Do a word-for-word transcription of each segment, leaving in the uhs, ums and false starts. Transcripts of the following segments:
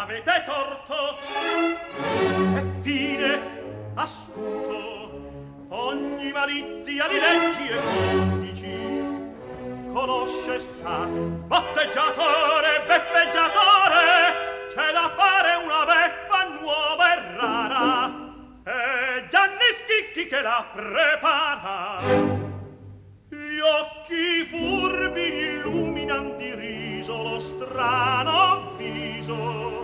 avete torto. E fine, astuto, ogni malizia di leggi e codici conosce e sa. Botteggiatore, beffeggiatore, c'è da fare una beffa nuova e rara, e Gianni Schicchi che la prepara. Gli occhi furbi illuminan di riso lo strano viso,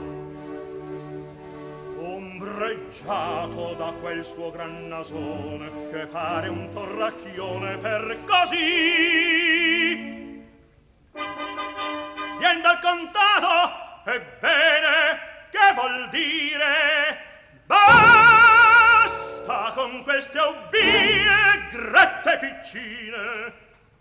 ombreggiato da quel suo gran nasone che pare un torracchione. Per così vien dal contato, ebbene, che vuol dire? Basta con queste obbie grette piccine.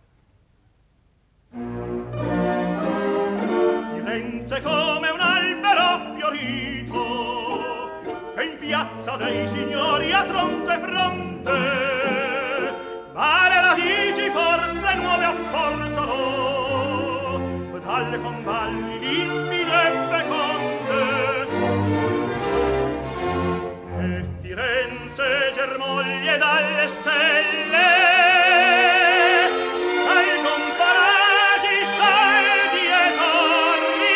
Firenze come un albero fiorito che in piazza dei signori ha tronco e fronte, ma le radici forze nuove apportano dalle convalli limpide e feconde. E Firenze germoglie dalle stelle, salgon paragi, saldi e torri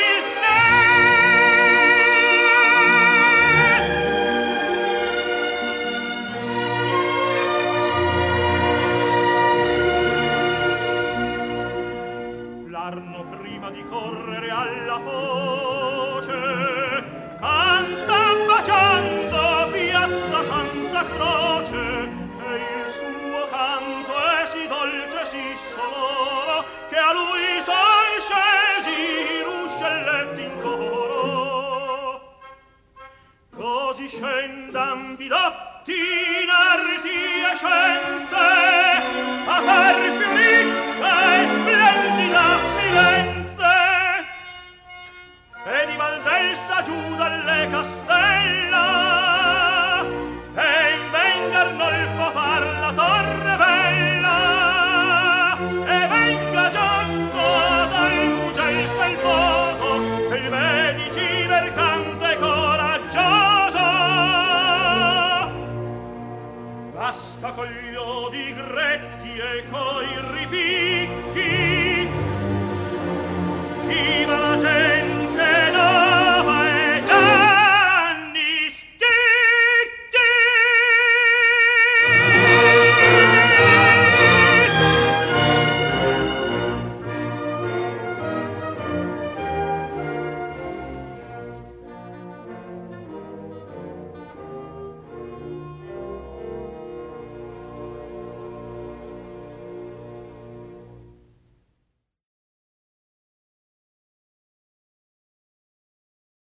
snelle. L'arno prima di correre alla foce canta baciando piazza Santa Croce, e il suo canto è sì dolce, sì sonoro, che a lui son scesi i ruscelletti in coro. Così scendan bidotti in arti e scienze a far più